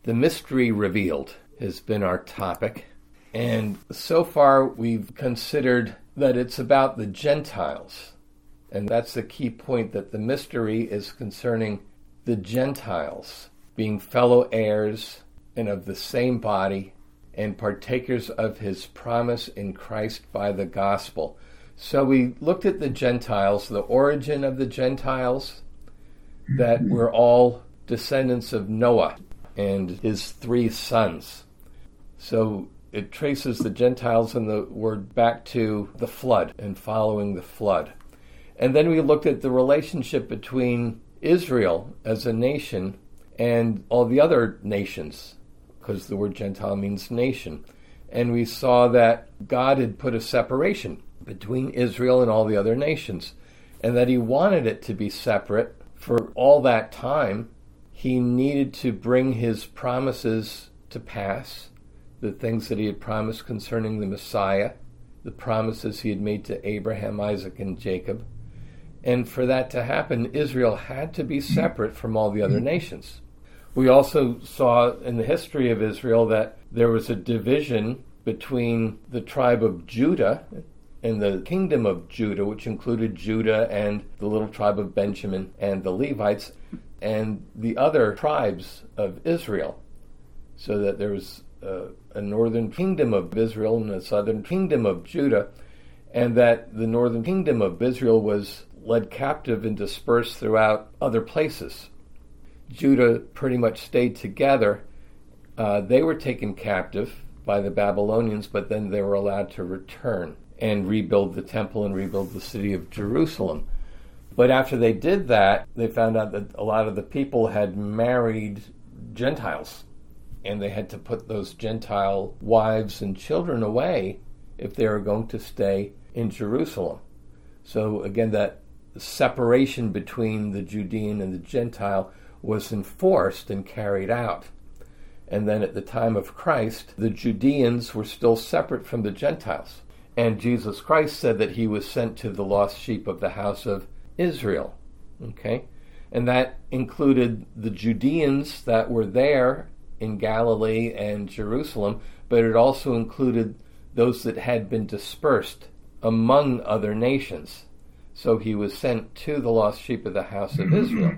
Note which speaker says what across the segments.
Speaker 1: The mystery revealed has been our topic. And so far we've considered that it's about the Gentiles. And that's the key point, that the mystery is concerning the Gentiles being fellow heirs and of the same body and partakers of his promise in Christ by the gospel. So we looked at the Gentiles, the origin of the Gentiles, that we're all descendants of Noah and his 3 sons. So it traces the Gentiles in the word back to the flood and following the flood. And then we looked at the relationship between Israel as a nation and all the other nations, because the word Gentile means nation. And we saw that God had put a separation between Israel and all the other nations, and that he wanted it to be separate for all that time. He needed to bring his promises to pass, the things that he had promised concerning the Messiah, the promises he had made to Abraham, Isaac, and Jacob. And for that to happen, Israel had to be separate from all the other nations. We also saw in the history of Israel that there was a division between the tribe of Judah and the kingdom of Judah, which included Judah and the little tribe of Benjamin and the Levites, and the other tribes of Israel. So that there was a northern kingdom of Israel and a southern kingdom of Judah, and that the northern kingdom of Israel was led captive and dispersed throughout other places. Judah pretty much stayed together. They were taken captive by the Babylonians, but then they were allowed to return and rebuild the temple and rebuild the city of Jerusalem. But after they did that, they found out that a lot of the people had married Gentiles, and they had to put those Gentile wives and children away if they were going to stay in Jerusalem. So again, that separation between the Judean and the Gentile was enforced and carried out. And then at the time of Christ, the Judeans were still separate from the Gentiles. And Jesus Christ said that he was sent to the lost sheep of the house of Israel. Okay? And that included the Judeans that were there in Galilee and Jerusalem, but it also included those that had been dispersed among other nations. So he was sent to the lost sheep of the house of Israel.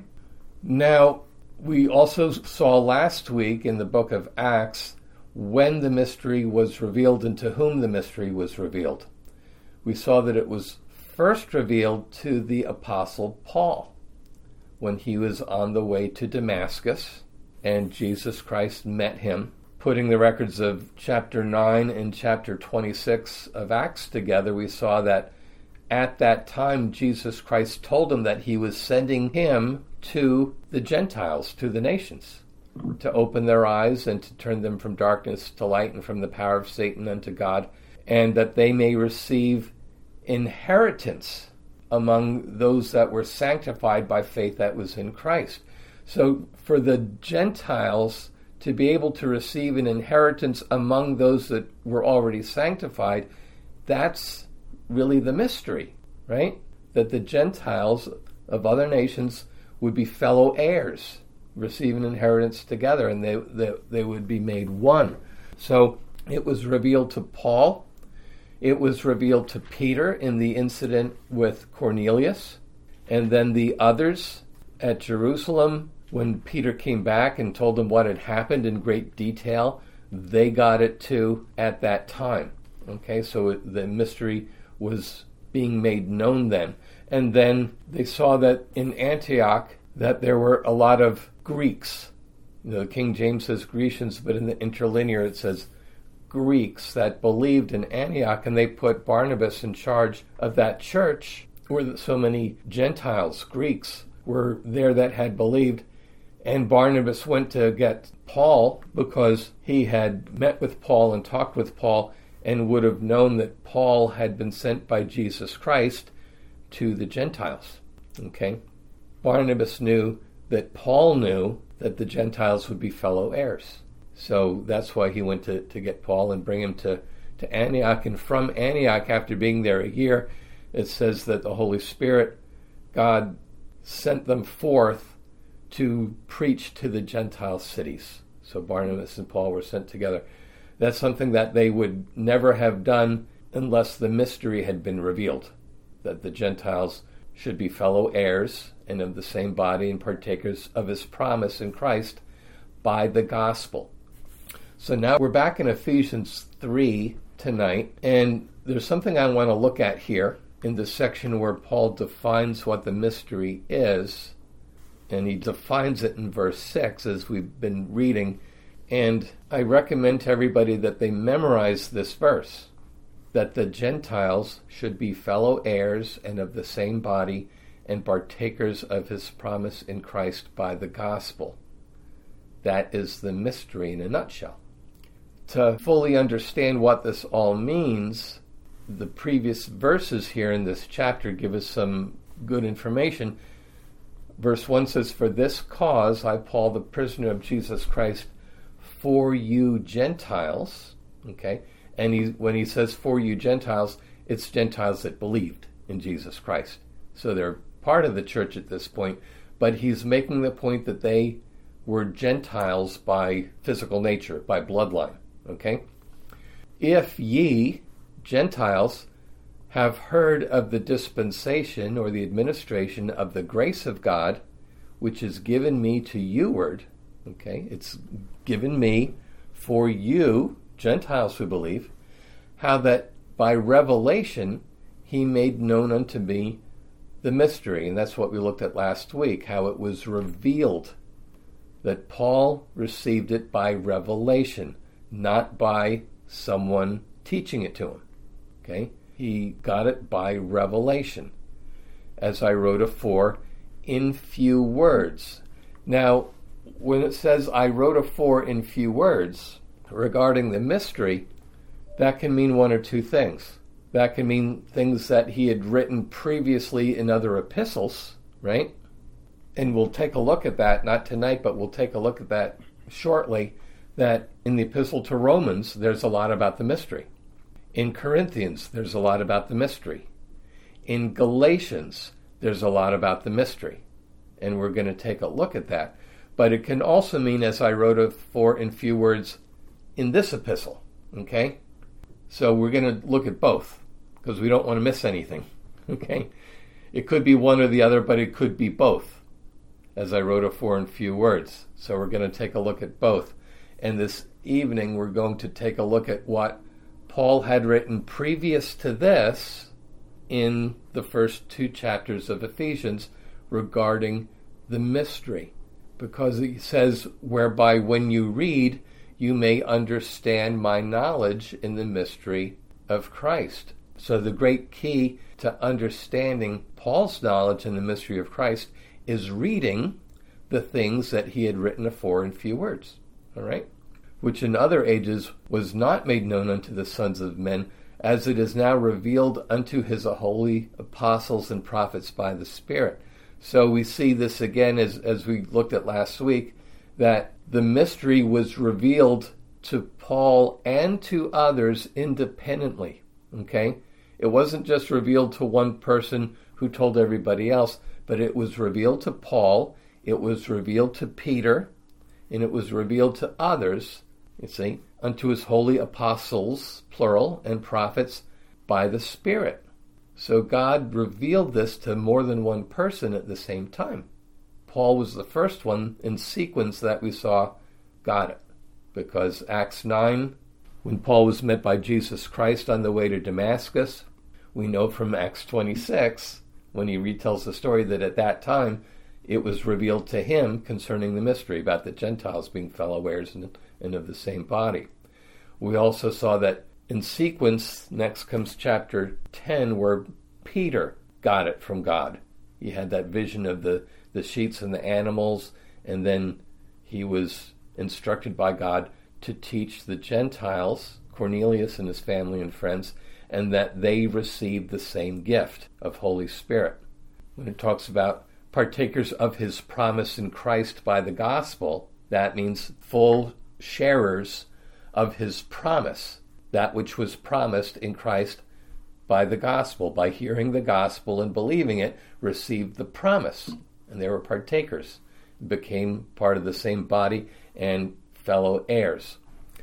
Speaker 1: Now, we also saw last week in the book of Acts when the mystery was revealed and to whom the mystery was revealed. We saw that it was first revealed to the Apostle Paul when he was on the way to Damascus, and Jesus Christ met him. Putting the records of chapter 9 and chapter 26 of Acts together, we saw that at that time Jesus Christ told him that he was sending him to the Gentiles, to the nations, to open their eyes and to turn them from darkness to light and from the power of Satan unto God, and that they may receive inheritance among those that were sanctified by faith that was in Christ. So for the Gentiles to be able to receive an inheritance among those that were already sanctified, that's really the mystery, right? That the Gentiles of other nations would be fellow heirs, receive an inheritance together, and they would be made one. So it was revealed to Paul. It was revealed to Peter in the incident with Cornelius, and then the others at Jerusalem. When Peter came back and told them what had happened in great detail, they got it too at that time. Okay, so the mystery was being made known then. And then they saw that in Antioch that there were a lot of Greeks. The King James says Grecians, but in the interlinear it says Greeks that believed in Antioch, and they put Barnabas in charge of that church where so many Gentiles, Greeks, were there that had believed. And Barnabas went to get Paul because he had met with Paul and talked with Paul and would have known that Paul had been sent by Jesus Christ to the Gentiles. Okay? Barnabas knew that Paul knew that the Gentiles would be fellow heirs. So that's why he went to get Paul and bring him to Antioch. And from Antioch, after being there a year, it says that the Holy Spirit, God, sent them forth to preach to the Gentile cities. So Barnabas and Paul were sent together. That's something that they would never have done unless the mystery had been revealed, that the Gentiles should be fellow heirs and of the same body and partakers of his promise in Christ by the gospel. So now we're back in Ephesians 3 tonight, and there's something I want to look at here in the section where Paul defines what the mystery is, and he defines it in verse 6 as we've been reading, and I recommend to everybody that they memorize this verse, that the Gentiles should be fellow heirs and of the same body and partakers of his promise in Christ by the gospel. That is the mystery in a nutshell. To fully understand what this all means, the previous verses here in this chapter give us some good information. Verse 1 says, "For this cause I, Paul, the prisoner of Jesus Christ, for you Gentiles," okay? And when he says for you Gentiles, it's Gentiles that believed in Jesus Christ. So they're part of the church at this point, but he's making the point that they were Gentiles by physical nature, by bloodline, okay? "If ye, Gentiles, have heard of the dispensation or the administration of the grace of God, which is given me to youward," okay? It's given me for you, Gentiles who believe, "how that by revelation he made known unto me the mystery." And that's what we looked at last week, how it was revealed, that Paul received it by revelation, not by someone teaching it to him. Okay? He got it by revelation. As I wrote afore, in few words. Now, when it says I wrote afore in few words regarding the mystery, that can mean one or two things. That can mean things that he had written previously in other epistles, right? And we'll take a look at that, not tonight, but we'll take a look at that shortly, that in the epistle to Romans, there's a lot about the mystery. In Corinthians, there's a lot about the mystery. In Galatians, there's a lot about the mystery. And we're going to take a look at that. But it can also mean, as I wrote afore in few words, in this epistle, okay? So we're going to look at both, because we don't want to miss anything, okay? It could be one or the other, but it could be both, as I wrote afore in few words. So we're going to take a look at both. And this evening, we're going to take a look at what Paul had written previous to this in the first two chapters of Ephesians regarding the mystery. Because he says, whereby when you read, you may understand my knowledge in the mystery of Christ. So the great key to understanding Paul's knowledge in the mystery of Christ is reading the things that he had written afore in few words. All right? Which in other ages was not made known unto the sons of men, as it is now revealed unto his holy apostles and prophets by the Spirit. So we see this again as we looked at last week, that the mystery was revealed to Paul and to others independently, okay? It wasn't just revealed to one person who told everybody else, but it was revealed to Paul, it was revealed to Peter, and it was revealed to others, you see, unto his holy apostles, plural, and prophets by the Spirit. So God revealed this to more than one person at the same time. Paul was the first one in sequence that we saw got it. Because Acts 9, when Paul was met by Jesus Christ on the way to Damascus, we know from Acts 26, when he retells the story, that at that time it was revealed to him concerning the mystery about the Gentiles being fellow heirs and of the same body. We also saw that in sequence, next comes chapter 10, where Peter got it from God. He had that vision of the sheets and the animals, and then he was instructed by God to teach the Gentiles, Cornelius and his family and friends, and that they received the same gift of Holy Spirit. When it talks about partakers of his promise in Christ by the gospel, that means full sharers of his promise, that which was promised in Christ by the gospel. By hearing the gospel and believing it, received the promise, and they were partakers, became part of the same body, and fellow heirs.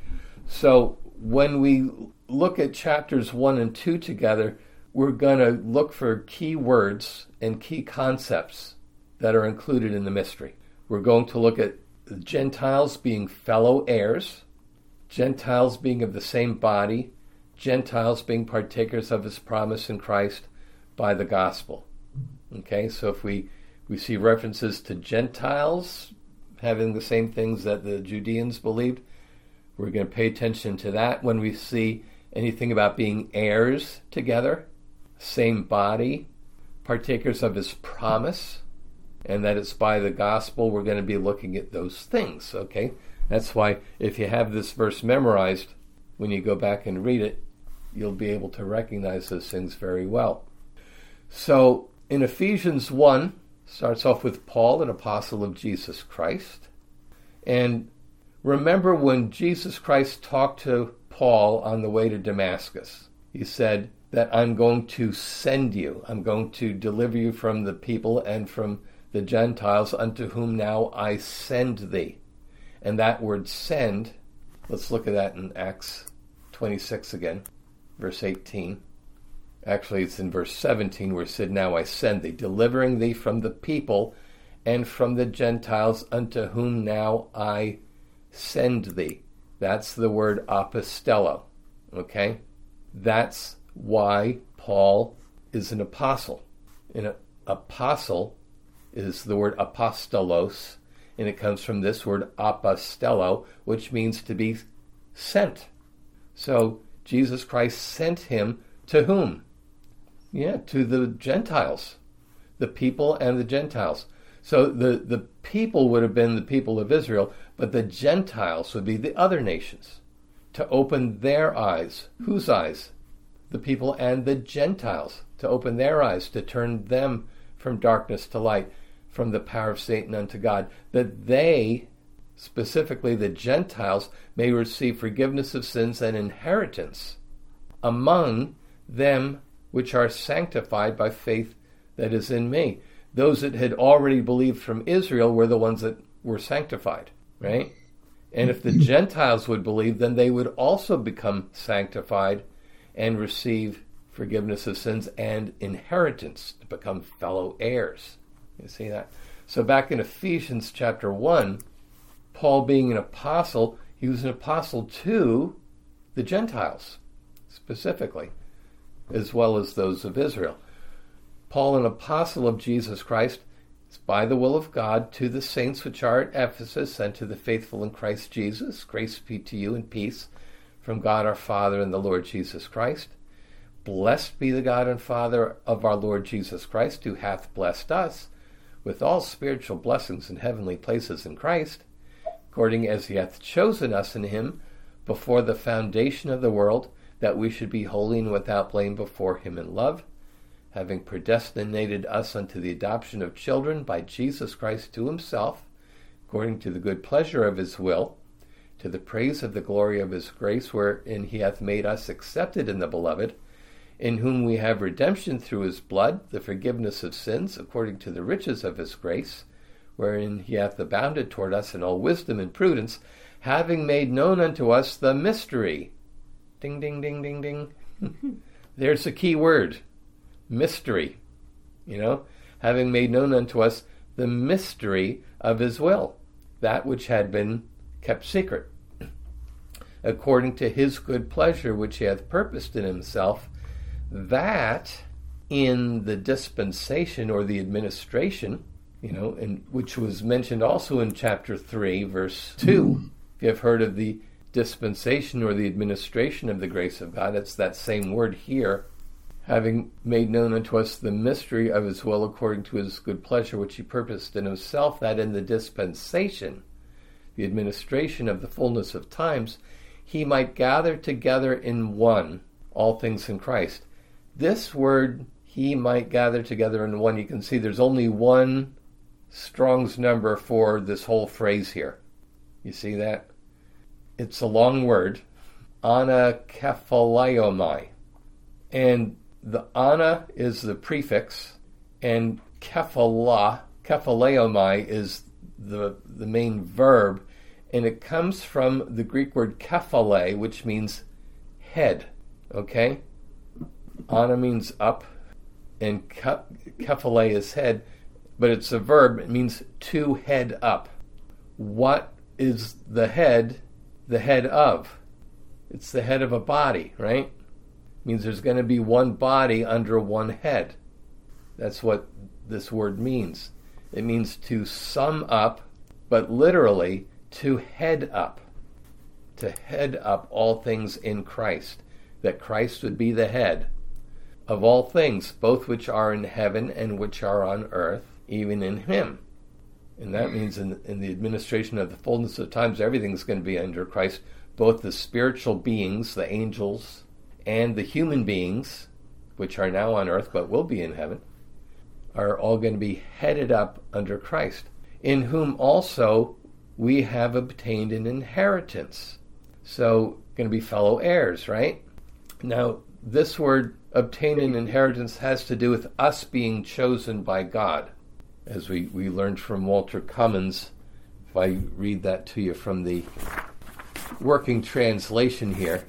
Speaker 1: So when we look at chapters 1 and 2 together, we're going to look for key words and key concepts that are included in the mystery. We're going to look at the Gentiles being fellow heirs, Gentiles being of the same body, Gentiles being partakers of his promise in Christ by the gospel. Okay, so if we see references to Gentiles having the same things that the Judeans believed, we're going to pay attention to that. When we see anything about being heirs together, same body, partakers of his promise, and that it's by the gospel, we're going to be looking at those things, okay? That's why if you have this verse memorized, when you go back and read it, you'll be able to recognize those things very well. So in Ephesians 1, starts off with Paul, an apostle of Jesus Christ. And remember when Jesus Christ talked to Paul on the way to Damascus, he said that I'm going to send you. I'm going to deliver you from the people and from the Gentiles unto whom now I send thee. And that word send, let's look at that in Acts 26 again, verse 18. Actually, it's in verse 17 where it said, now I send thee, delivering thee from the people and from the Gentiles unto whom now I send thee. That's the word apostello, okay? That's why Paul is an apostle. An apostle is the word apostolos, and it comes from this word apostello, which means to be sent. So Jesus Christ sent him to whom? Yeah, to the Gentiles, the people and the Gentiles. So the people would have been the people of Israel, but the Gentiles would be the other nations, to open their eyes. Whose eyes? The people and the Gentiles, to open their eyes, to turn them from darkness to light, from the power of Satan unto God, that they, specifically the Gentiles, may receive forgiveness of sins and inheritance among them which are sanctified by faith that is in me. Those that had already believed from Israel were the ones that were sanctified, right? And if the Gentiles would believe, then they would also become sanctified and receive forgiveness of sins and inheritance, to become fellow heirs. You see that? So back in Ephesians chapter 1, Paul being an apostle, he was an apostle to the Gentiles, specifically, as well as those of Israel. Paul, an apostle of Jesus Christ, is by the will of God to the saints which are at Ephesus and to the faithful in Christ Jesus. Grace be to you and peace from God our Father and the Lord Jesus Christ. Blessed be the God and Father of our Lord Jesus Christ, who hath blessed us with all spiritual blessings in heavenly places in Christ, according as he hath chosen us in him before the foundation of the world, that we should be holy and without blame before him in love, having predestinated us unto the adoption of children by Jesus Christ to himself, according to the good pleasure of his will, to the praise of the glory of his grace, wherein he hath made us accepted in the beloved, in whom we have redemption through his blood, the forgiveness of sins, according to the riches of his grace, wherein he hath abounded toward us in all wisdom and prudence, having made known unto us the mystery. Ding, ding, ding, ding, ding. There's a key word. Mystery. Having made known unto us the mystery of his will, that which had been kept secret, according to his good pleasure which he hath purposed in himself, that in the dispensation or the administration, and which was mentioned also in chapter 3, verse 2. If you have heard of the dispensation or the administration of the grace of God, it's that same word here. Having made known unto us the mystery of his will according to his good pleasure, which he purposed in himself, that in the dispensation, the administration of the fullness of times, he might gather together in one all things in Christ. This word, he might gather together in one, you can see there's only one Strong's number for this whole phrase here. You see that? It's a long word, anakephaliomai. And the ana is the prefix, and kephaleomai is the main verb, And it comes from the Greek word kephale, which means head. Okay? Ana means up, and kephale is head, but it's a verb. It means to head up. What is the head of? It's the head of a body, right? It means there's going to be one body under one head. That's what this word means. It means to sum up, but literally to head up. To head up all things in Christ. That Christ would be the head of all things, both which are in heaven and which are on earth, even in him. And that means in the administration of the fullness of times, everything's going to be under Christ, both the spiritual beings, the angels, and the human beings, which are now on earth but will be in heaven, are all going to be headed up under Christ, in whom also we have obtained an inheritance. So, going to be fellow heirs, right? Now, this word, obtain an inheritance, has to do with us being chosen by God. As we learned from Walter Cummins, if I read that to you from the working translation here,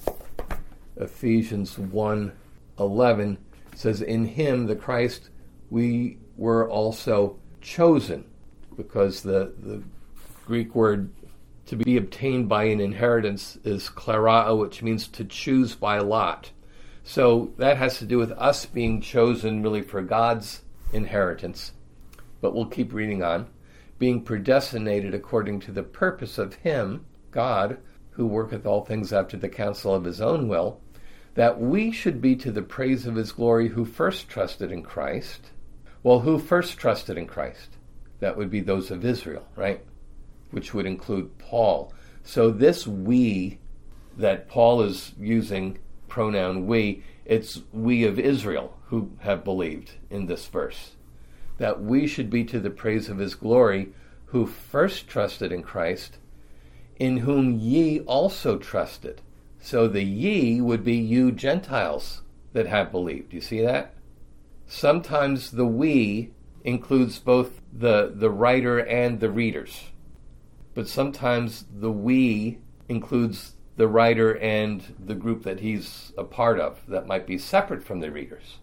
Speaker 1: Ephesians 1:11 says, in him, the Christ, we were also chosen, because the Greek word to be obtained by an inheritance is klerao, which means to choose by lot. So that has to do with us being chosen really for God's inheritance. But we'll keep reading on. Being predestinated according to the purpose of him, God, who worketh all things after the counsel of his own will, that we should be to the praise of his glory, who first trusted in Christ. Well, who first trusted in Christ? That would be those of Israel, right? Which would include Paul. So this we that Paul is using, pronoun we, it's we of Israel who have believed in this verse. That we should be to the praise of his glory, who first trusted in Christ, in whom ye also trusted. So the ye would be you Gentiles that have believed. You see that? Sometimes the we includes both the writer and the readers. But sometimes the we includes the writer and the group that he's a part of that might be separate from the readers.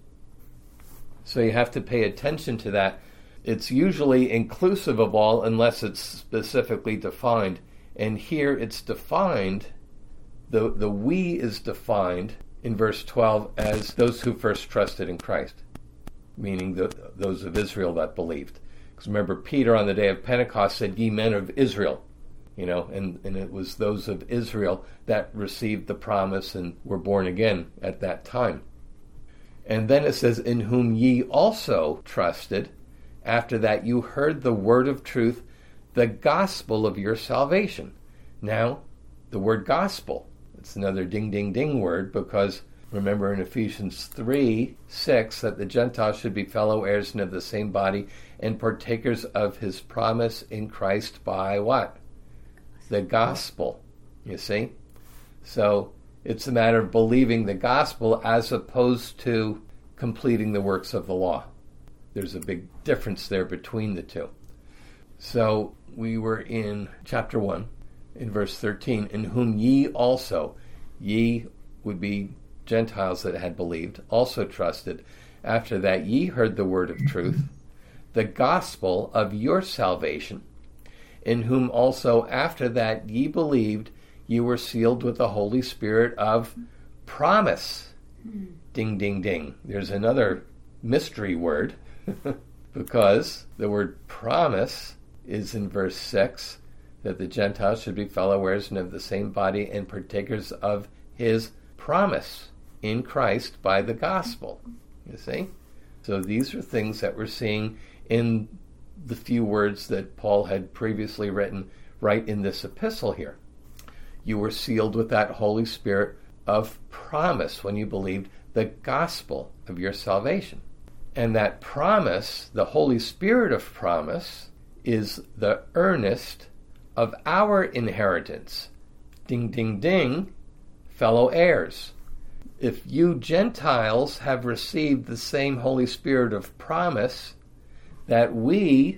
Speaker 1: So you have to pay attention to that. It's usually inclusive of all unless it's specifically defined. And here it's defined, the we is defined in verse 12 as those who first trusted in Christ, meaning those of Israel that believed. Because remember, Peter on the day of Pentecost said, ye men of Israel, and it was those of Israel that received the promise and were born again at that time. And then it says, in whom ye also trusted, after that you heard the word of truth, the gospel of your salvation. Now, the word gospel, it's another ding, ding, ding word, because remember in Ephesians 3:6 that the Gentiles should be fellow heirs and of the same body and partakers of his promise in Christ by what? The gospel, you see? So it's a matter of believing the gospel as opposed to completing the works of the law. There's a big difference there between the two. So we were in chapter 1, in verse 13, in whom ye also, ye would be Gentiles that had believed, also trusted. After that ye heard the word of truth, the gospel of your salvation, in whom also after that ye believed, ye were sealed with the Holy Spirit of promise. Ding, ding, ding. There's another mystery word, because the word promise is in verse 6, that the Gentiles should be fellow heirs and of the same body and partakers of his promise in Christ by the gospel. You see? So these are things that we're seeing in the few words that Paul had previously written right in this epistle here. You were sealed with that Holy Spirit of promise when you believed the gospel of your salvation. And that promise, the Holy Spirit of promise, is the earnest of our inheritance. Ding, ding, ding, fellow heirs. If you Gentiles have received the same Holy Spirit of promise that we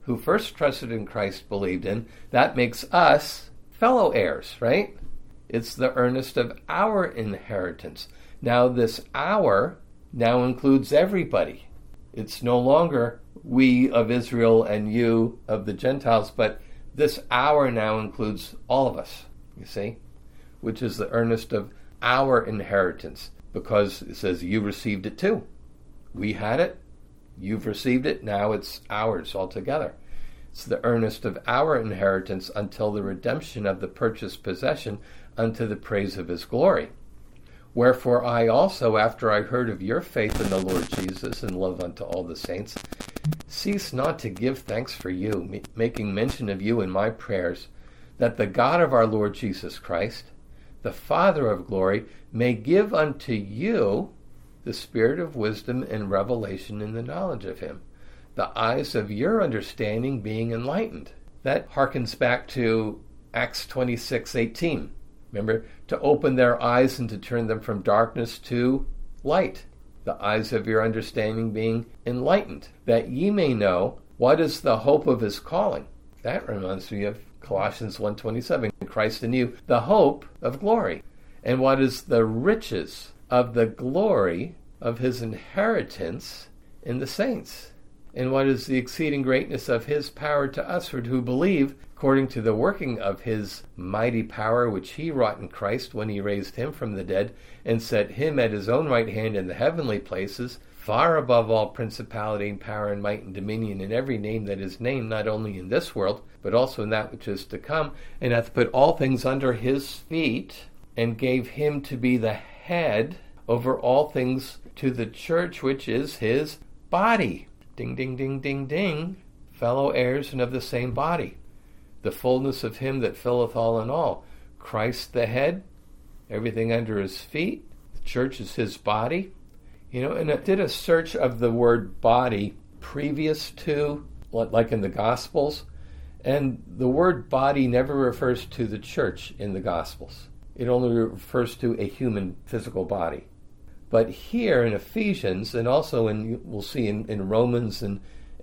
Speaker 1: who first trusted in Christ believed in, that makes us fellow heirs, right? It's the earnest of our inheritance. Now this our now includes everybody. It's no longer we of Israel and you of the Gentiles, but this our now includes all of us, you see, which is the earnest of our inheritance, because it says you received it too. We had it, you've received it, now it's ours altogether. It's the earnest of our inheritance until the redemption of the purchased possession unto the praise of his glory. Wherefore I also, after I heard of your faith in the Lord Jesus and love unto all the saints, cease not to give thanks for you, making mention of you in my prayers, that the God of our Lord Jesus Christ, the Father of glory, may give unto you the spirit of wisdom and revelation in the knowledge of him, the eyes of your understanding being enlightened. That harkens back to Acts 26:18. Remember, to open their eyes and to turn them from darkness to light, the eyes of your understanding being enlightened, that ye may know what is the hope of his calling. That reminds me of Colossians 1:27, Christ in you, the hope of glory. And what is the riches of the glory of his inheritance in the saints? And what is the exceeding greatness of his power to usward who believe, according to the working of his mighty power, which he wrought in Christ when he raised him from the dead, and set him at his own right hand in the heavenly places, far above all principality and power and might and dominion, in every name that is named, not only in this world, but also in that which is to come, and hath put all things under his feet, and gave him to be the head over all things to the church, which is his body. Ding, ding, ding, ding, ding. Fellow heirs and of the same body. The fullness of him that filleth all in all. Christ the head, everything under his feet. The church is his body. And I did a search of the word body previous to, like in the Gospels, and the word body never refers to the church in the Gospels. It only refers to a human physical body. But here in Ephesians, and also we'll see in Romans and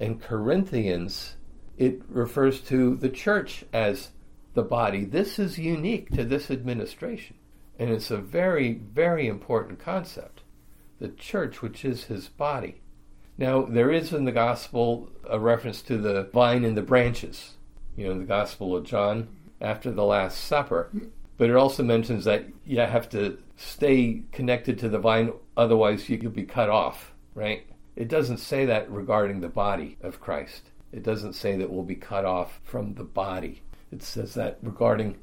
Speaker 1: Corinthians, it refers to the church as the body. This is unique to this administration. And it's a very, very important concept. The church, which is his body. Now, there is in the gospel a reference to the vine and the branches. In the Gospel of John, after the Last Supper. But it also mentions that you have to stay connected to the vine, otherwise you'll be cut off, right? It doesn't say that regarding the body of Christ. It doesn't say that we'll be cut off from the body. It says that regarding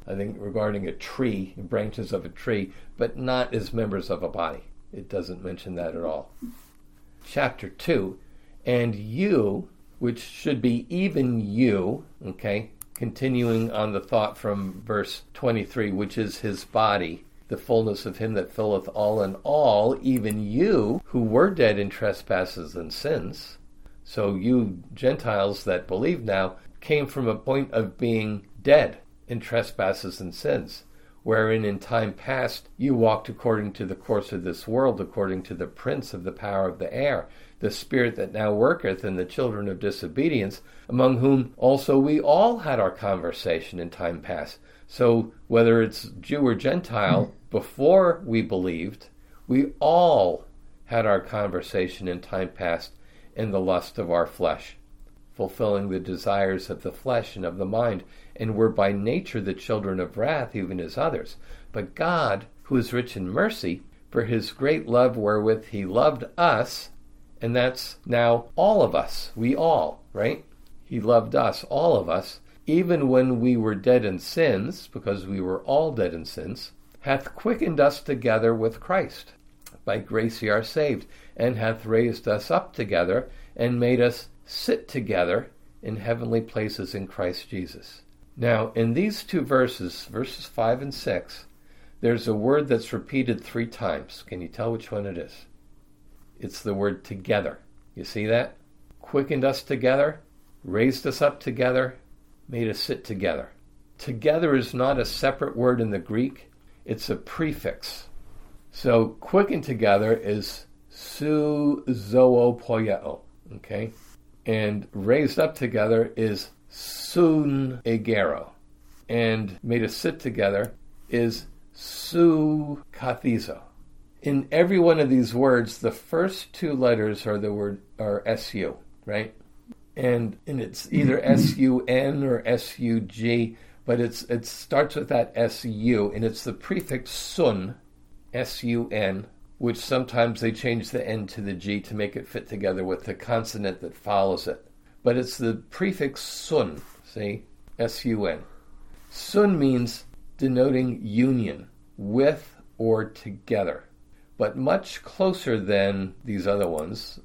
Speaker 1: a tree, branches of a tree, but not as members of a body. It doesn't mention that at all. Chapter 2, and you, which should be even you, okay, continuing on the thought from verse 23, which is his body, the fullness of him that filleth all in all, even you who were dead in trespasses and sins. So you Gentiles that believe now came from a point of being dead in trespasses and sins, wherein in time past you walked according to the course of this world, according to the prince of the power of the air, the spirit that now worketh in the children of disobedience, among whom also we all had our conversation in time past. So whether it's Jew or Gentile, before we believed, we all had our conversation in time past in the lust of our flesh, fulfilling the desires of the flesh and of the mind, and were by nature the children of wrath, even as others. But God, who is rich in mercy, for his great love wherewith he loved us, and that's now all of us, we all, right? He loved us, all of us, even when we were dead in sins, because we were all dead in sins, hath quickened us together with Christ. By grace ye are saved, and hath raised us up together, and made us sit together in heavenly places in Christ Jesus. Now, in these two verses, verses 5 and 6, there's a word that's repeated 3 times. Can you tell which one it is? It's the word together. You see that? Quickened us together, raised us up together, made us sit together. Together is not a separate word in the Greek. It's a prefix. So quickened together is su zoo poieo. Okay? And raised up together is sun egero. And made to sit together is su kathizo. In every one of these words, the first two letters are su, right? And it's either sun or sug, but it starts with that su, and it's the prefix sun, sun, which sometimes they change the n to the g to make it fit together with the consonant that follows it. But it's the prefix sun, see, sun. Sun means denoting union, with or together, but much closer than these other ones.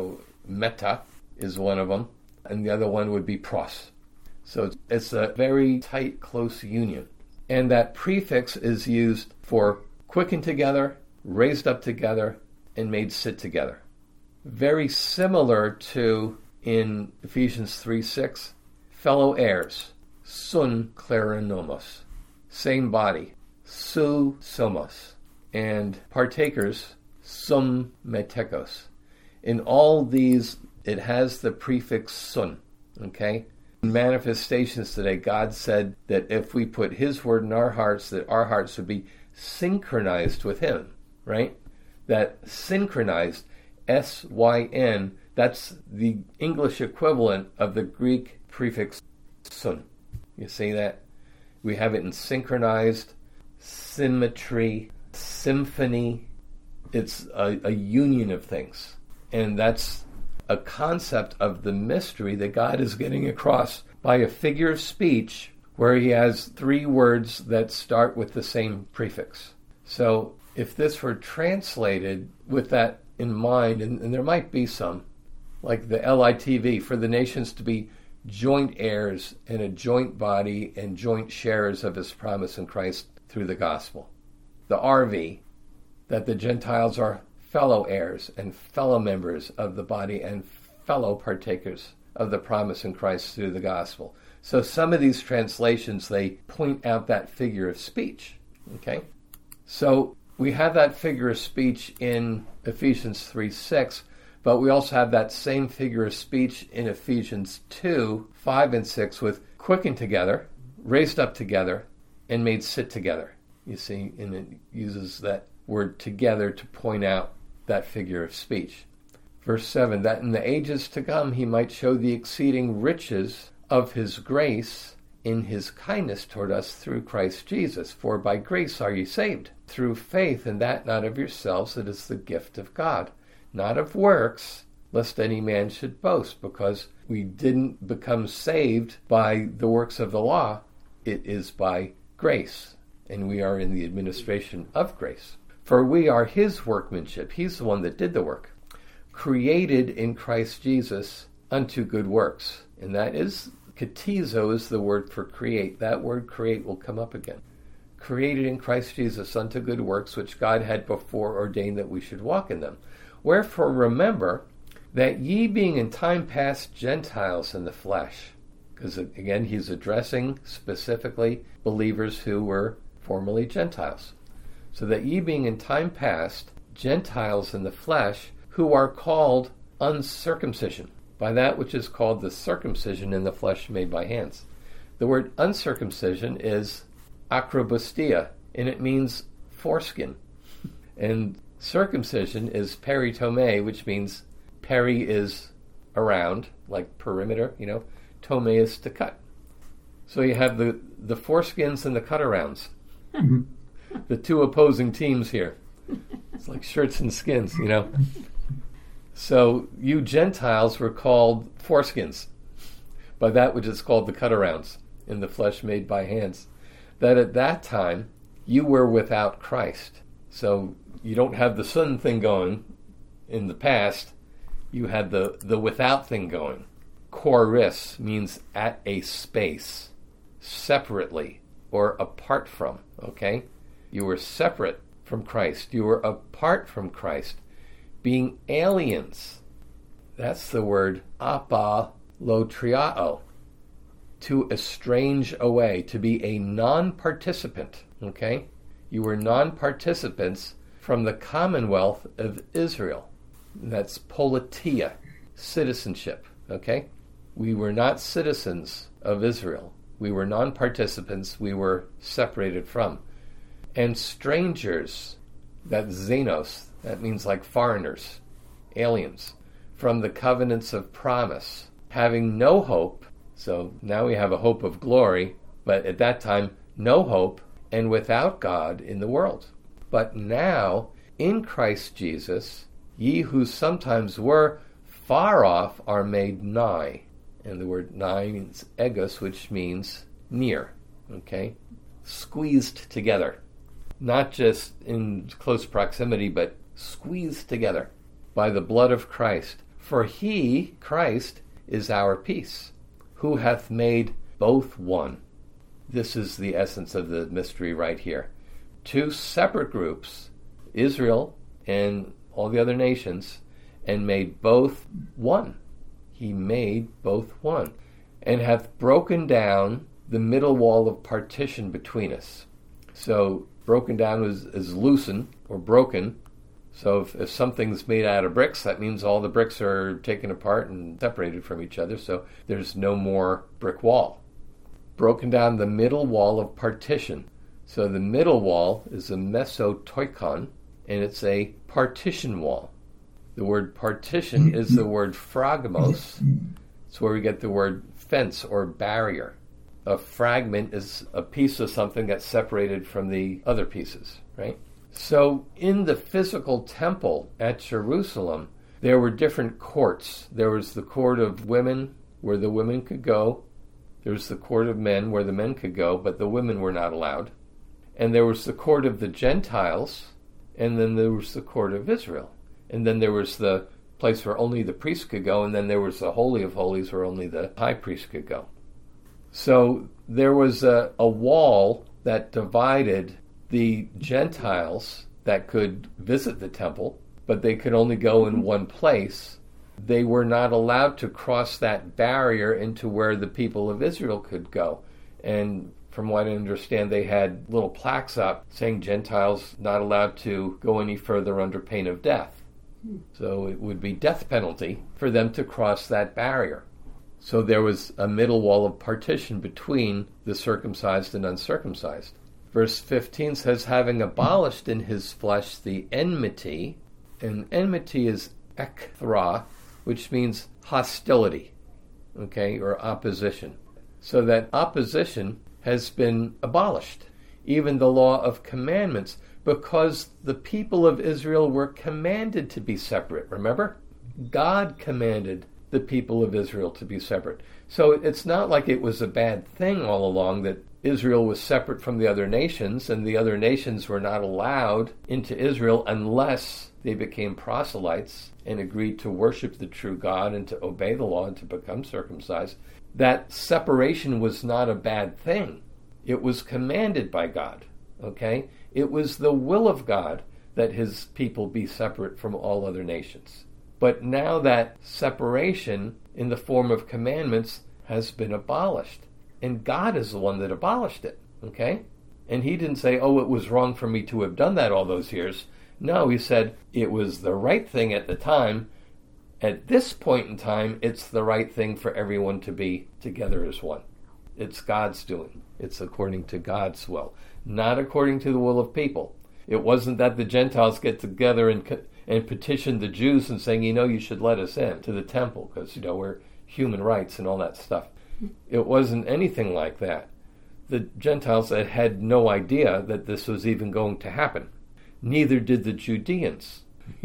Speaker 1: Meta is one of them, and the other one would be pros. So it's a very tight, close union. And that prefix is used for quickened together, raised up together, and made sit together. Very similar to in Ephesians 3:6, fellow heirs, sun kleronomos, same body, su somos, and partakers, sum metekos. In all these, it has the prefix sun, okay? In manifestations today, God said that if we put His word in our hearts, that our hearts would be synchronized with Him, right? That synchronized, S-Y-N, that's the English equivalent of the Greek prefix sun. You see that? We have it in synchronized, symmetry, symphony. It's a union of things. And that's a concept of the mystery that God is getting across by a figure of speech where He has three words that start with the same prefix. So if this were translated with that in mind, and there might be some, like the LITV, for the nations to be joint heirs in a joint body and joint sharers of His promise in Christ through the gospel. The RV, that the Gentiles are fellow heirs and fellow members of the body and fellow partakers of the promise in Christ through the gospel. So some of these translations, they point out that figure of speech. Okay? So we have that figure of speech in Ephesians 3:6, but we also have that same figure of speech in Ephesians 2:5 and 6 with quickened together, raised up together, and made sit together. You see, and it uses that word together to point out that figure of speech. Verse 7, that in the ages to come He might show the exceeding riches of His grace in His kindness toward us through Christ Jesus. For by grace are ye saved, through faith, and that not of yourselves, it is the gift of God, not of works, lest any man should boast, because we didn't become saved by the works of the law. It is by grace, and we are in the administration of grace. For we are His workmanship. He's the one that did the work, created in Christ Jesus unto good works. And that is, katizo is the word for create. That word create will come up again. Created in Christ Jesus unto good works, which God had before ordained that we should walk in them. Wherefore remember that ye being in time past Gentiles in the flesh, because again He's addressing specifically believers who were formerly Gentiles. So that ye being in time past Gentiles in the flesh, who are called uncircumcision, by that which is called the circumcision in the flesh made by hands. The word uncircumcision is akrobustia, and it means foreskin. And circumcision is peritome, which means peri is around, like perimeter, tome is to cut. So you have the foreskins and the cut-arounds. The two opposing teams here. It's like shirts and skins, So you Gentiles were called foreskins by that which is called the cut-arounds in the flesh made by hands. That at that time you were without Christ. So you don't have the sun thing going in the past. You had the without thing going. Choris means at a space, separately or apart from, okay? You were separate from Christ. You were apart from Christ, being aliens. That's the word apolotriao, to estrange away, to be a non-participant, okay? You were non-participants from the commonwealth of Israel. That's politia, citizenship. Okay? We were not citizens of Israel. We were non-participants. We were separated from. And strangers, that xenos, that means like foreigners, aliens, from the covenants of promise, having no hope. So now we have a hope of glory, but at that time, no hope, and without God in the world. But now, in Christ Jesus, ye who sometimes were far off are made nigh. And the word nigh means egos, which means near. Okay? Squeezed together. Not just in close proximity, but squeezed together by the blood of Christ. For he, Christ, is our peace, who hath made both one. This is the essence of the mystery right here. Two separate groups, Israel and all the other nations, and made both one. He made both one, and hath broken down the middle wall of partition between us. So broken down is loosened or broken. So if something's made out of bricks, that means all the bricks are taken apart and separated from each other, so there's no more brick wall. Broken down the middle wall of partition. So the middle wall is a mesotoikon, and it's a partition wall. The word partition is the word phragmos. It's where we get the word fence or barrier. A fragment is a piece of something that's separated from the other pieces, right? So in the physical temple at Jerusalem, there were different courts. There was the court of women, where the women could go. There was the court of men, where the men could go, but the women were not allowed. And there was the court of the Gentiles, and then there was the court of Israel. And then there was the place where only the priest could go, and then there was the Holy of Holies where only the high priest could go. So there was a wall that divided the Gentiles that could visit the temple, but they could only go in one place. They were not allowed to cross that barrier into where the people of Israel could go. And from what I understand, they had little plaques up saying Gentiles not allowed to go any further under pain of death. So it would be death penalty for them to cross that barrier. So there was a middle wall of partition between the circumcised and uncircumcised. Verse 15 says, having abolished in his flesh the enmity, and enmity is ekthra, which means hostility, okay, or opposition. So that opposition has been abolished, even the law of commandments, because the people of Israel were commanded to be separate. Remember? God commanded the people of Israel to be separate. So it's not like it was a bad thing all along that Israel was separate from the other nations, and the other nations were not allowed into Israel unless they became proselytes and agreed to worship the true God and to obey the law and to become circumcised. That separation was not a bad thing. It was commanded by God, okay? It was the will of God that his people be separate from all other nations. But now that separation in the form of commandments has been abolished. And God is the one that abolished it, okay? And he didn't say, oh, it was wrong for me to have done that all those years. No, he said, it was the right thing at the time. At this point in time, it's the right thing for everyone to be together as one. It's God's doing. It's according to God's will, not according to the will of people. It wasn't that the Gentiles get together and petition the Jews and saying, you should let us in to the temple because, we're human rights and all that stuff. It wasn't anything like that. The Gentiles had no idea that this was even going to happen. Neither did the Judeans.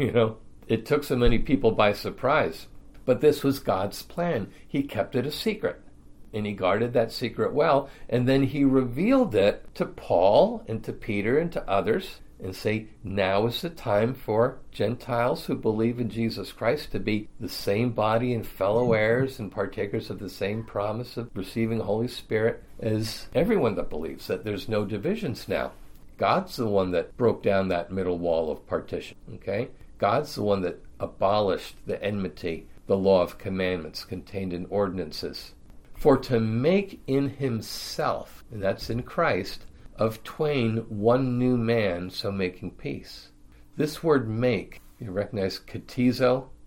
Speaker 1: It took so many people by surprise. But this was God's plan. He kept it a secret. And he guarded that secret well. And then he revealed it to Paul and to Peter and to others and say, now is the time for Gentiles who believe in Jesus Christ to be the same body and fellow heirs and partakers of the same promise of receiving the Holy Spirit as everyone that believes, that there's no divisions now. God's the one that broke down that middle wall of partition, okay? God's the one that abolished the enmity, the law of commandments contained in ordinances. For to make in himself, and that's in Christ, of twain one new man, so making peace. This word make, you recognize katizo,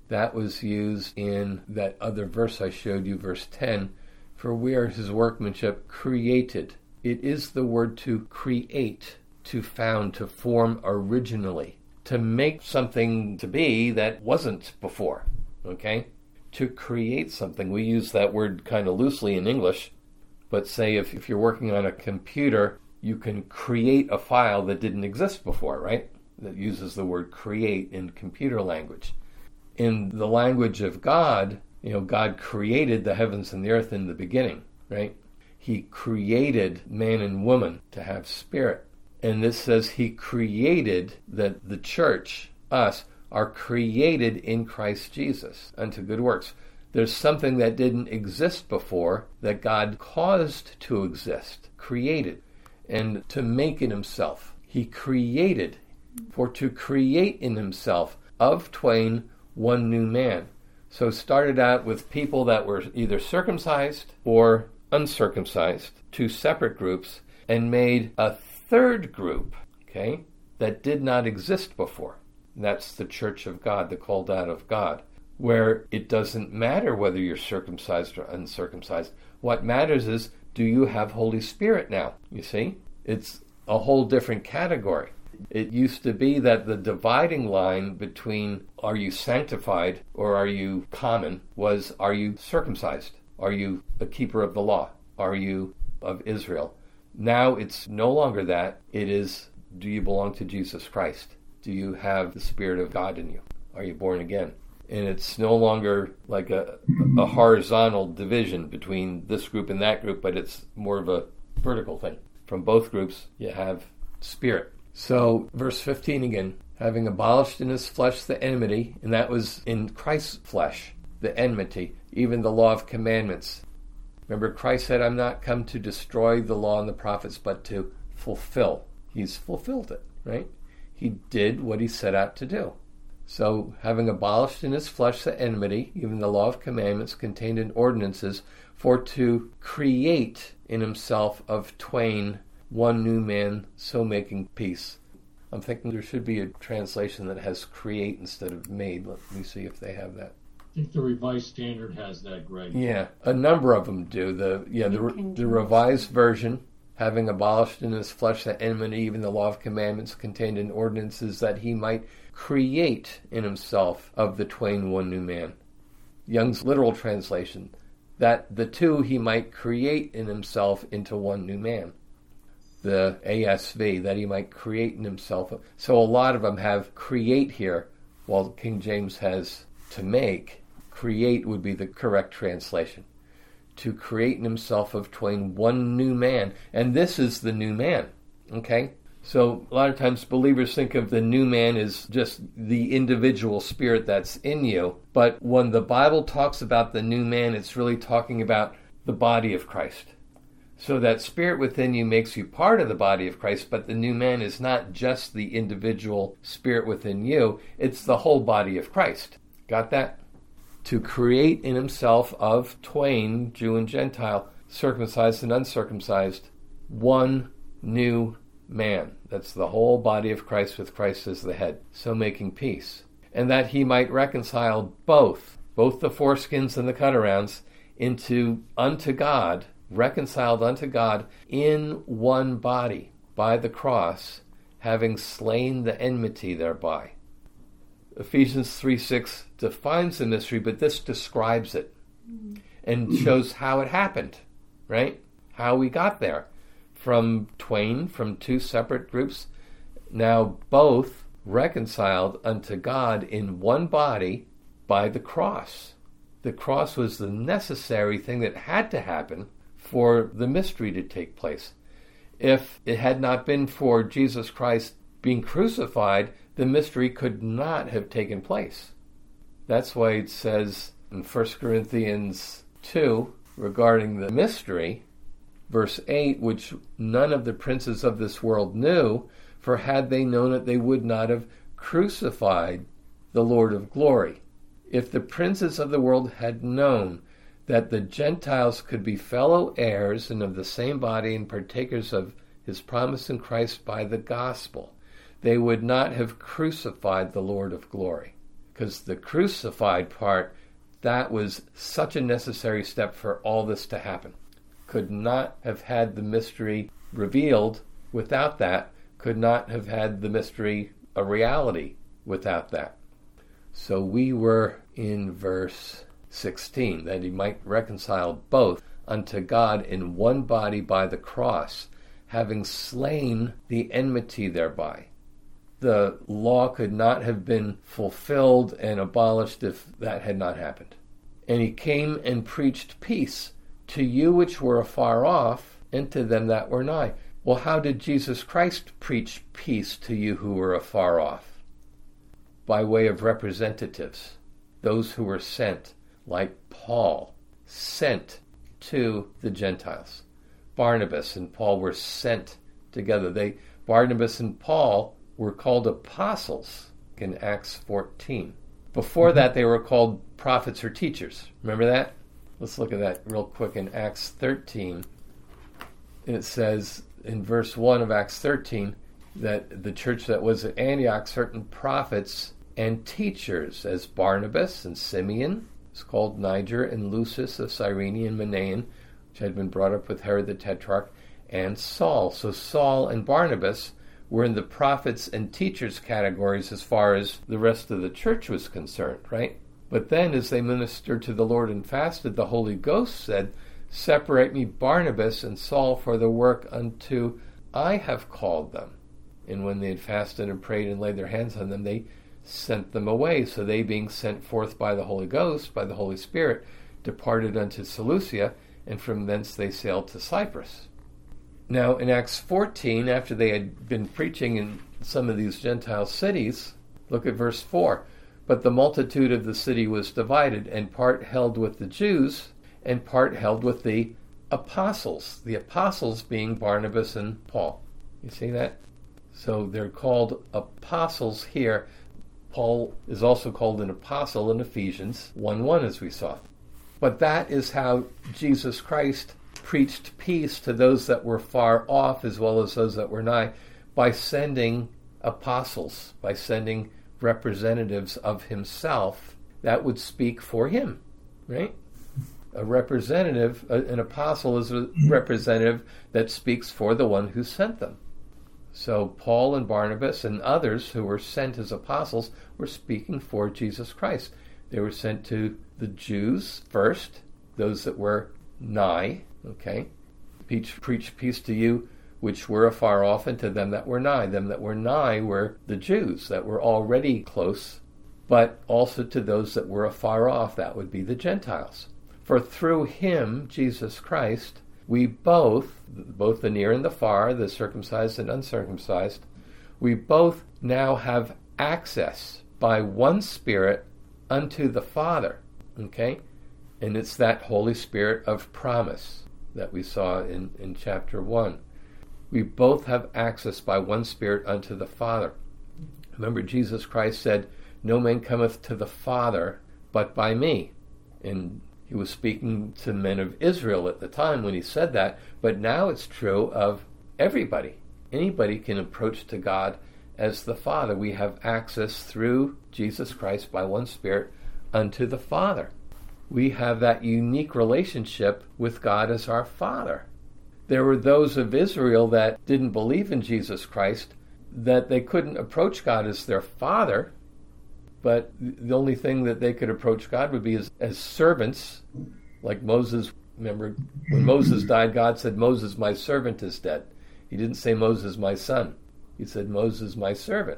Speaker 1: That was used in that other verse I showed you, verse 10, for we are his workmanship created. It is the word to create, to found, to form originally, to make something to be that wasn't before, okay? To create something. We use that word kind of loosely in English, but say if you're working on a computer, you can create a file that didn't exist before, right? That uses the word create in computer language. In the language of God, God created the heavens and the earth in the beginning, right? He created man and woman to have spirit. And this says he created that the church, us, are created in Christ Jesus unto good works. There's something that didn't exist before that God caused to exist, created, and to make in himself. He created, for to create in himself of twain one new man. So started out with people that were either circumcised or uncircumcised, two separate groups, and made a third group, okay, that did not exist before. And that's the church of God, the called out of God, where it doesn't matter whether you're circumcised or uncircumcised. What matters is, do you have Holy Spirit now? You see? It's a whole different category. It used to be that the dividing line between are you sanctified or are you common was, are you circumcised? Are you a keeper of the law? Are you of Israel? Now it's no longer that. It is, do you belong to Jesus Christ? Do you have the Spirit of God in you? Are you born again? And it's no longer like a horizontal division between this group and that group, but it's more of a vertical thing. From both groups, you have Spirit. So, verse 15 again, having abolished in his flesh the enmity, and that was in Christ's flesh, the enmity, even the law of commandments. Remember, Christ said, I'm not come to destroy the law and the prophets, but to fulfill. He's fulfilled it, right? He did what he set out to do. So, having abolished in his flesh the enmity, even the law of commandments contained in ordinances, for to create in himself of twain one new man, so making peace. I'm thinking there should be a translation that has create instead of made. Let me see if they have that.
Speaker 2: I think the Revised Standard has that, Greg.
Speaker 1: Yeah, a number of them do. The Revised Version, having abolished in his flesh the enmity, even the law of commandments contained in ordinances, that he might create in himself of the twain one new man. Young's literal translation, that the two he might create in himself into one new man. The ASV, that he might create in himself. So a lot of them have create here, while King James has to make. Create would be the correct translation. To create in himself of twain one new man. And this is the new man. Okay? So a lot of times believers think of the new man as just the individual spirit that's in you. But when the Bible talks about the new man, it's really talking about the body of Christ. So that spirit within you makes you part of the body of Christ, but the new man is not just the individual spirit within you, it's the whole body of Christ. Got that? To create in himself of twain, Jew and Gentile, circumcised and uncircumcised, one new man. That's the whole body of Christ with Christ as the head, so making peace. And that he might reconcile both the foreskins and the cutarounds, unto God, reconciled unto God in one body by the cross, having slain the enmity thereby. Ephesians 3:6 defines the mystery, but this describes it and shows how it happened, right? How we got there. From twain, from two separate groups, now both reconciled unto God in one body by the cross. The cross was the necessary thing that had to happen for the mystery to take place. If it had not been for Jesus Christ being crucified, the mystery could not have taken place. That's why it says in 1 Corinthians 2, regarding the mystery, verse 8, which none of the princes of this world knew, for had they known it, they would not have crucified the Lord of glory. If the princes of the world had known that the Gentiles could be fellow heirs and of the same body and partakers of his promise in Christ by the gospel, they would not have crucified the Lord of glory. because the crucified part, that was such a necessary step for all this to happen. Could not have had the mystery revealed without that, could not have had the mystery a reality without that. So we were in verse 16, that he might reconcile both unto God in one body by the cross, having slain the enmity thereby. The law could not have been fulfilled and abolished if that had not happened. And he came and preached peace to you which were afar off, and to them that were nigh. Well, how did Jesus Christ preach peace to you who were afar off? By way of representatives, those who were sent, like Paul, sent to the Gentiles. Barnabas and Paul were sent together. Barnabas and Paul were called apostles in Acts 14. Before that, they were called prophets or teachers. Remember that? Let's look at that real quick in Acts 13. It says in verse 1 of Acts 13 that the church that was at Antioch, certain prophets and teachers, as Barnabas and Simeon, is called Niger, and Lucius of Cyrene and Manaen, which had been brought up with Herod the Tetrarch, and Saul. So Saul and Barnabas were in the prophets and teachers categories as far as the rest of the church was concerned, right? But then as they ministered to the Lord and fasted, the Holy Ghost said, separate me Barnabas and Saul for the work unto I have called them. And when they had fasted and prayed and laid their hands on them, they sent them away. So they, being sent forth by the Holy Ghost, by the Holy Spirit, departed unto Seleucia, and from thence they sailed to Cyprus. Now, in Acts 14, after they had been preaching in some of these Gentile cities, look at verse 4. But the multitude of the city was divided, and part held with the Jews, and part held with the apostles. The apostles being Barnabas and Paul. You see that? So they're called apostles here. Paul is also called an apostle in Ephesians 1:1, as we saw. But that is how Jesus Christ preached peace to those that were far off as well as those that were nigh, by sending apostles, by sending representatives of himself that would speak for him, right? A representative, an apostle is a representative that speaks for the one who sent them. So Paul and Barnabas and others who were sent as apostles were speaking for Jesus Christ. They were sent to the Jews first, those that were nigh, okay? Preach peace to you which were afar off, and to them that were nigh. Them that were nigh were the Jews that were already close, but also to those that were afar off, that would be the Gentiles. For through him, Jesus Christ, we both the near and the far, the circumcised and uncircumcised, we both now have access by one Spirit unto the Father, okay? And it's that Holy Spirit of promise that we saw in chapter 1. We both have access by one Spirit unto the Father. Remember, Jesus Christ said, no man cometh to the Father but by me. And he was speaking to men of Israel at the time when he said that, but now it's true of everybody. Anybody can approach to God as the Father. We have access through Jesus Christ by one Spirit unto the Father. We have that unique relationship with God as our Father. There were those of Israel that didn't believe in Jesus Christ, that they couldn't approach God as their Father, but the only thing that they could approach God would be as servants, like Moses. Remember, when Moses died, God said, Moses, my servant, is dead. He didn't say, Moses, my son. He said, Moses, my servant.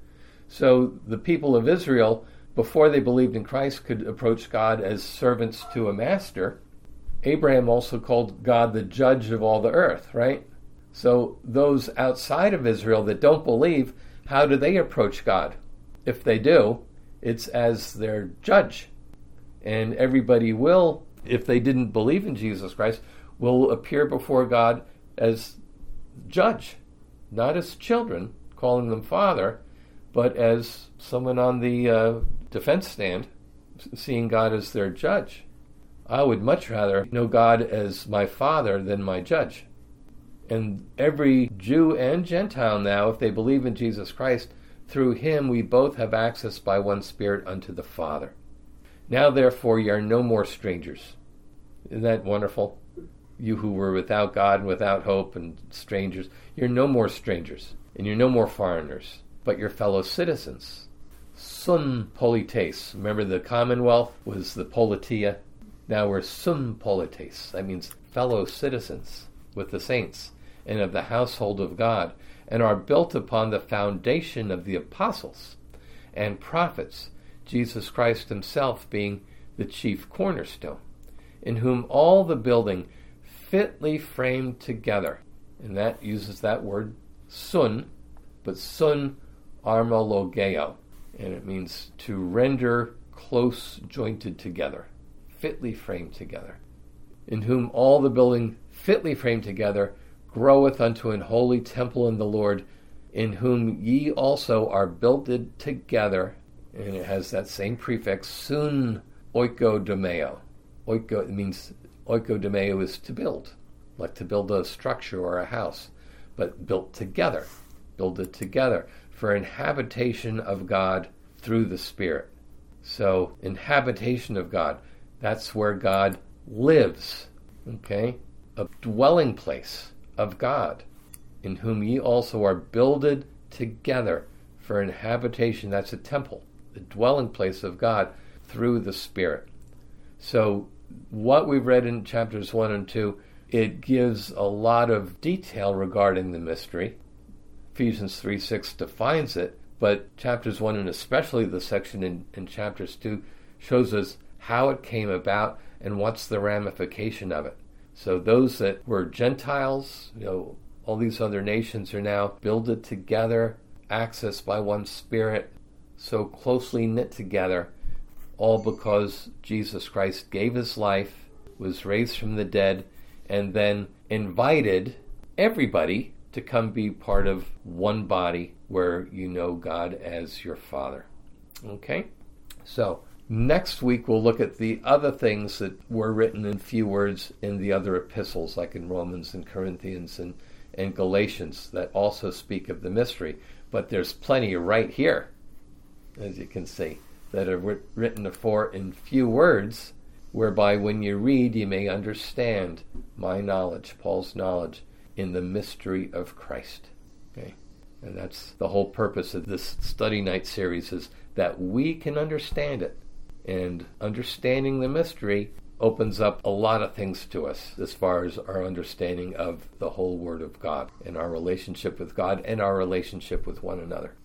Speaker 1: So the people of Israel, before they believed in Christ, could approach God as servants to a master. Abraham also called God the judge of all the earth, right? So those outside of Israel that don't believe, how do they approach God? If they do, it's as their judge. And everybody will, if they didn't believe in Jesus Christ, will appear before God as judge, not as children, calling them father, but as someone on the defense stand, seeing God as their judge. I would much rather know God as my Father than my judge. And every Jew and Gentile now, if they believe in Jesus Christ, through him we both have access by one Spirit unto the Father. Now therefore ye are no more strangers. Isn't that wonderful? You who were without God and without hope and strangers, you're no more strangers, and you're no more foreigners, but you're fellow citizens. Sun polites. Remember the Commonwealth was the politia? Now we're sun polites. That means fellow citizens with the saints and of the household of God, and are built upon the foundation of the apostles and prophets, Jesus Christ himself being the chief cornerstone, in whom all the building fitly framed together, and that uses that word sun, but sun armologeo, and it means to render close jointed together, fitly framed together, in whom all the building fitly framed together groweth unto an holy temple in the Lord, in whom ye also are builded together, and it has that same prefix, sun oikodomeo. Oiko, it means oikodomeo is to build, like to build a structure or a house, but built together, builded together for an habitation of God through the Spirit. So, inhabitation of God, that's where God lives, okay? A dwelling place of God, in whom ye also are builded together for an habitation, that's a temple, the dwelling place of God through the Spirit. So, what we've read in chapters 1 and 2, it gives a lot of detail regarding the mystery. Ephesians 3:6 defines it, but chapters 1 and especially the section in chapters 2 shows us how it came about and what's the ramification of it. So those that were Gentiles, all these other nations are now builded together, accessed by one Spirit, so closely knit together, all because Jesus Christ gave his life, was raised from the dead, and then invited everybody to come be part of one body where you know God as your Father. Okay? So, next week we'll look at the other things that were written in few words in the other epistles, like in Romans and Corinthians and Galatians, that also speak of the mystery. But there's plenty right here, as you can see, that are written for in few words, whereby when you read you may understand my knowledge, Paul's knowledge, in the mystery of Christ. Okay? And that's the whole purpose of this study night series, is that we can understand it. And understanding the mystery opens up a lot of things to us as far as our understanding of the whole Word of God and our relationship with God and our relationship with one another.